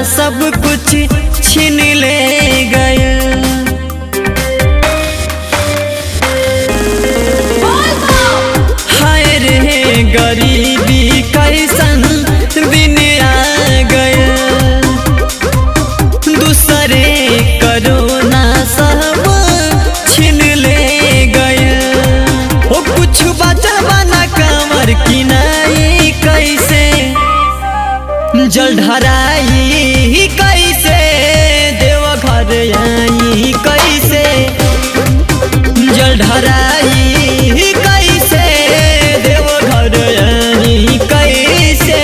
सब कुछ छीन ले गए। हाय रे गरीबी कैसन दिन आ गए, दूसरे कोरोना सब छीन ले गए। ओ कुछ बचल बना कमर किनाई कैसे जल ढराई, कैसे देवघर आई, कैसे जल ढराई, कैसे देवघर आई, कैसे।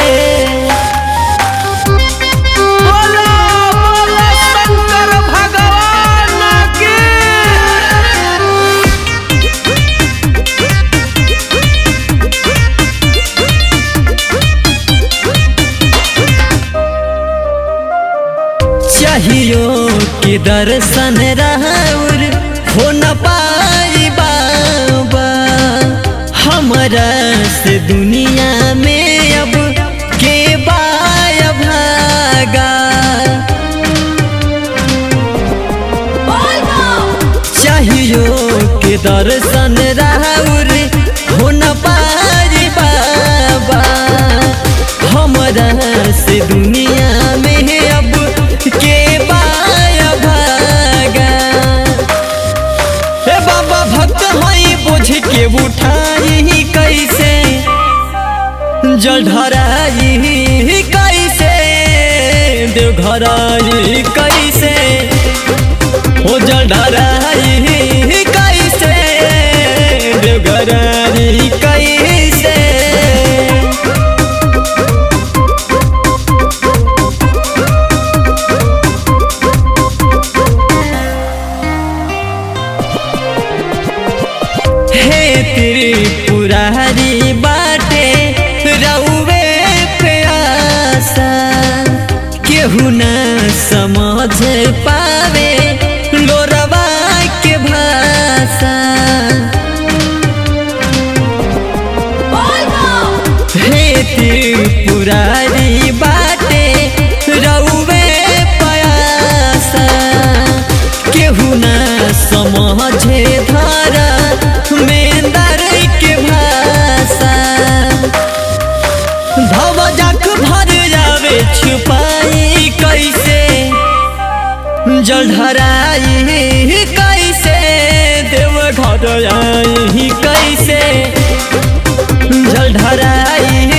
बोलो बोलो शंकर भगवान की। चाहियो कि दर्शन राउर हो न पाई बाबा, हमरा से दुनिया में अब के बाय भागा। चाहियो कि दर्शन राउर हो न पाई बाबा, हमरा से दुनिया में अब के बाया भागा। हे बाबा भक्त हई बोझ के उठाई कैसे जल ढराई, कैसे देवघर आई, कैसे ओ जल ढराई, कैसे देवघर आई, कैसे। हे त्रिपुरारी बाटे रउवे पे आशा, केहू न समझ पावे लोरवा के भाषा। हे त्रिपुरारी बाटे रउवे पे आशा, केहू न समझे धारा मेंदर के भाषा। धवजक भर जावे छुपाई कैसे जल ढराई, कैसे देवघर आई, कैसे जल ढराई,